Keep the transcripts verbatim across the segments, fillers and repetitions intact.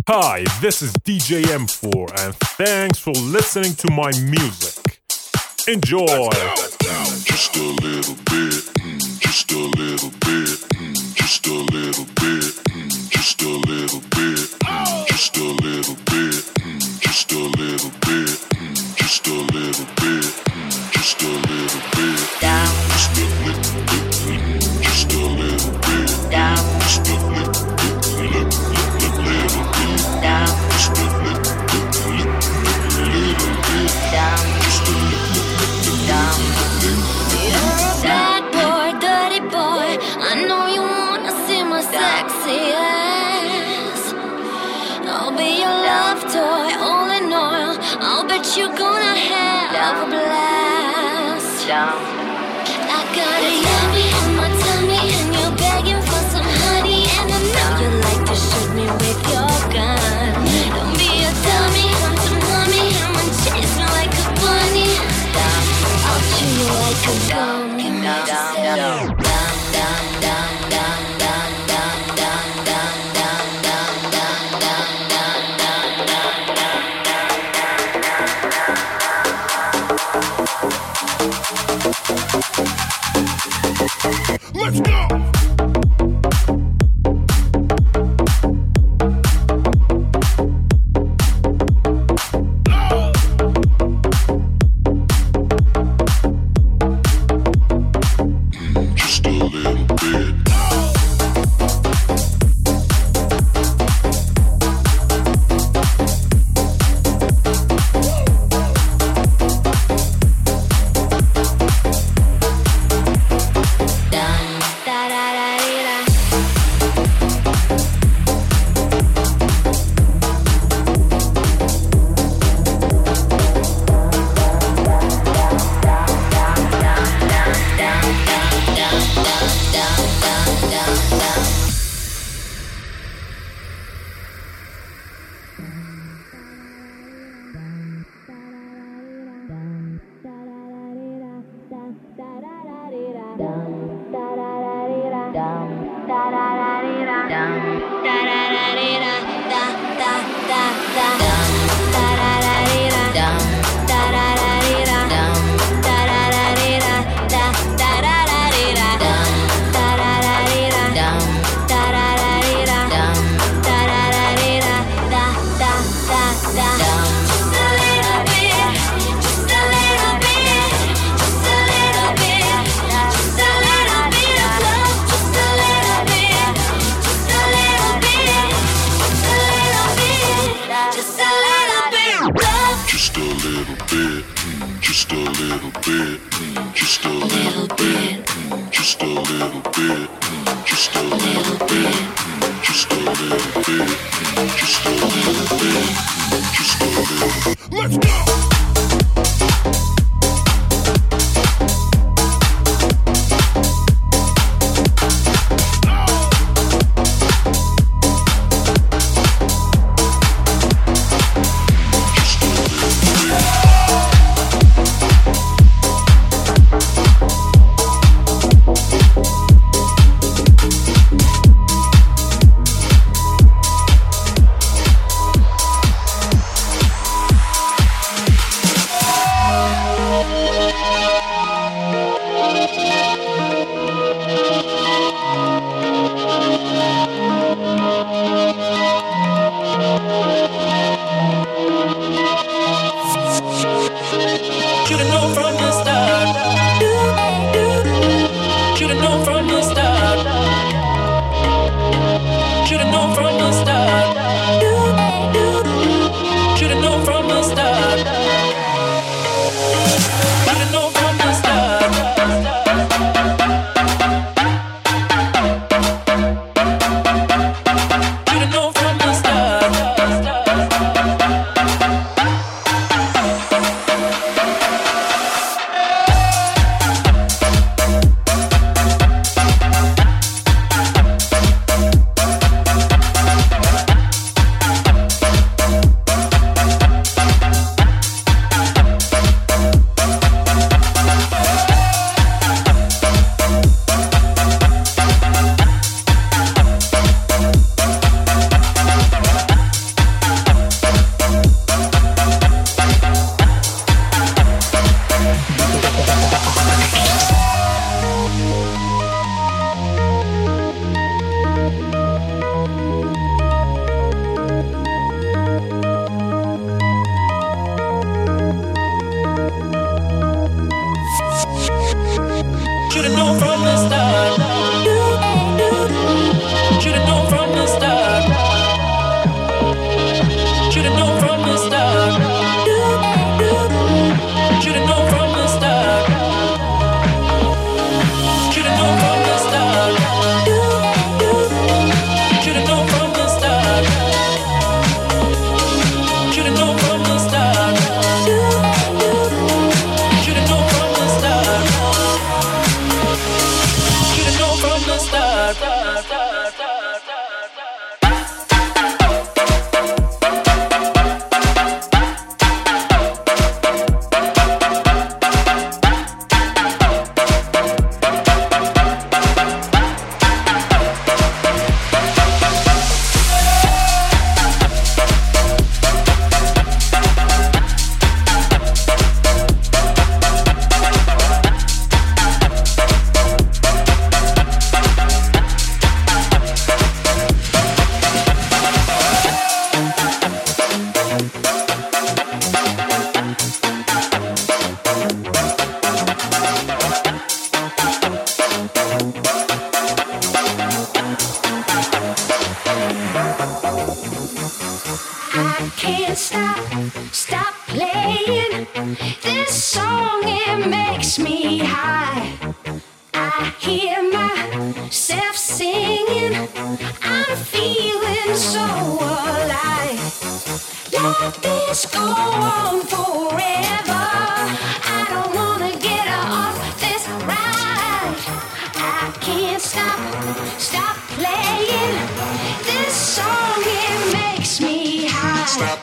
Hi, this is D J M four, and thanks for listening to my music. Enjoy! Just a little bit, mm, just a little bit, mm, just a little bit, mm, just a little bit, mm, just a little bit, mm, just a little bit, mm, just a little bit, mm, just a little bit, down, just a little bit, mm, just a little bit, down, just a little bit, little bit, down, just a little bit, little bit, down, just a little down. You're a bad boy, dirty boy. I know you wanna see my sexy ass. I'll be your love toy, all in all. I'll bet you're gonna have a blast. I got a yummy in my tummy, and you're begging for some honey. And I know you like to shoot me with your gun. Don't be a dummy, come to mommy. I'ma chase me like a bunny. I'll chew you like a gummy. Down, down, down, down, down, down, down, down, down, down, down, down, down, down, down, down, down. Let's go! This song, it makes me high. I hear myself singing. I'm feeling so alive. Let this go on forever. I don't wanna get off this ride. I can't stop, stop playing. This song, it makes me high. Stop.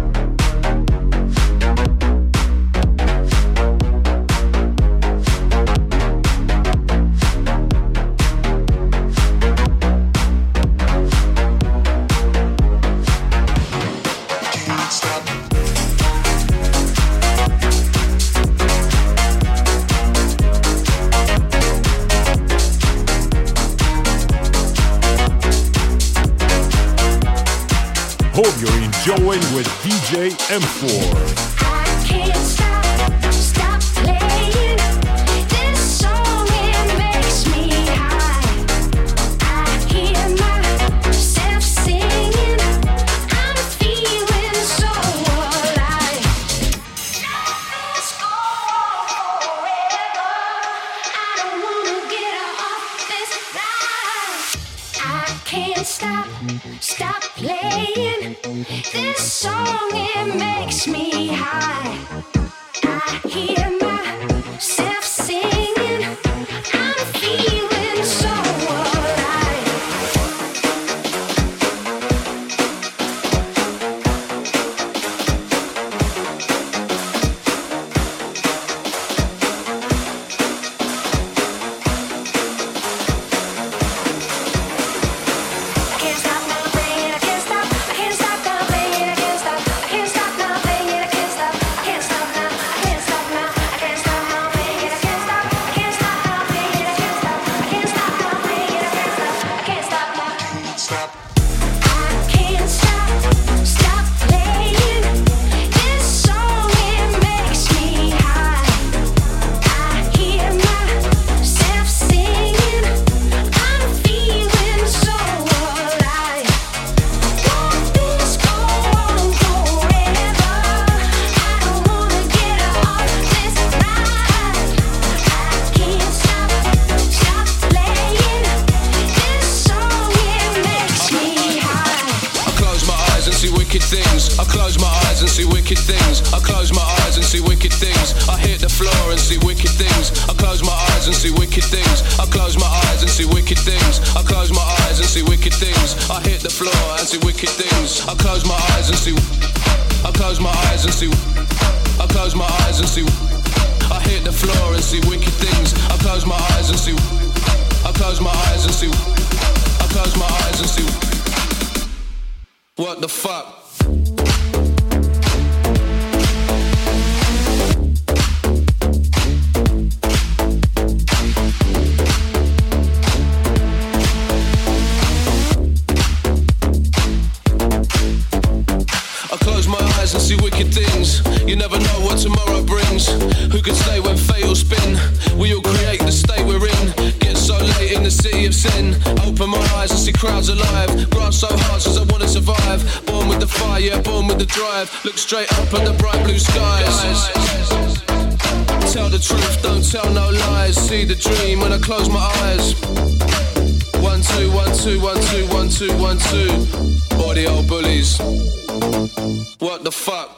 Hope you're enjoying with D J M four. I can't stop, stop playing. This song, it makes me high. I hear myself singing. I'm feeling so alive. Let this go on forever. I don't wanna get off this ride. I can't stop, stop playing. This song, it makes me high. I hear myself singing. I'm feeling so alive. I can't stop now playing. I can't stop. I can't stop now playing. I can't stop. I can't stop now playing. I can't stop. I can't stop now. I can't stop now. I can't stop now playing. I can't stop. I can't stop now playing. I can't stop. I can't stop now playing. I can't stop. I can't stop now. Stop. I can't stop. Stop playing. This song, it makes me high. I hear myself singing. I'm feeling so alive. Let this go on forever. I don't wanna get off this ride. I can't stop, stop playing. This song, it makes me high. I close my eyes and see wicked things. I close my eyes and see wicked things. I close my eyes and see wicked things. I hit the floor and see wicked things. I close my eyes and see wicked things. I close my eyes and see wicked things. I close my eyes and see wicked things. I hit the floor and see wicked things. I close my eyes and see. I close my eyes and see. I close my eyes and see. I hit the floor and see wicked things. I close my eyes and see. I close my eyes and see. I close my eyes and see. What the fuck? I close my eyes and see wicked things. You never know what tomorrow brings. Who could say when fate will spin? We all create the state we're in. Get so late in the city of sin. Open my eyes and see crowds alive. Grass so hard as I wanna survive. Born with the fire, yeah, born with the drive. Look straight up at the bright blue skies. Tell the truth, don't tell no lies. See the dream when I close my eyes. One, two, one, two, one, two, one, two, one, two. All the old bullies. What the fuck?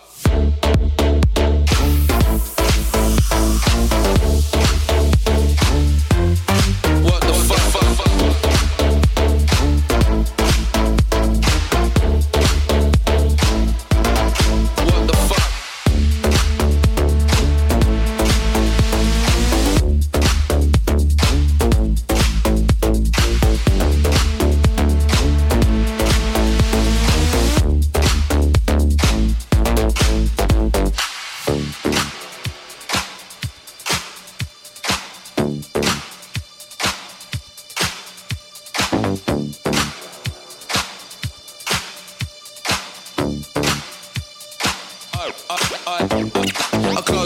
What the fuck? fuck, fuck. What the fuck?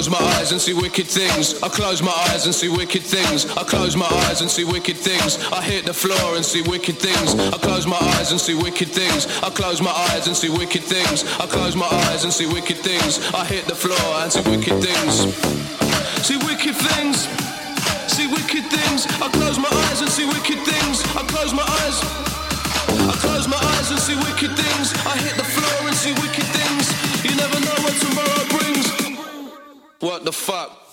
close my eyes and see wicked things. I close my eyes and see wicked things. I close my eyes and see wicked things. I hit the floor and see wicked things. I close my eyes and see wicked things. I close my eyes and see wicked things. I close my eyes and see wicked things. I hit the floor and see wicked things. See wicked things. See wicked things. I close my eyes and see wicked things. I close my eyes. I close my eyes and see wicked things. I hit the floor and see wicked things. You never know what tomorrow brings. What the fuck?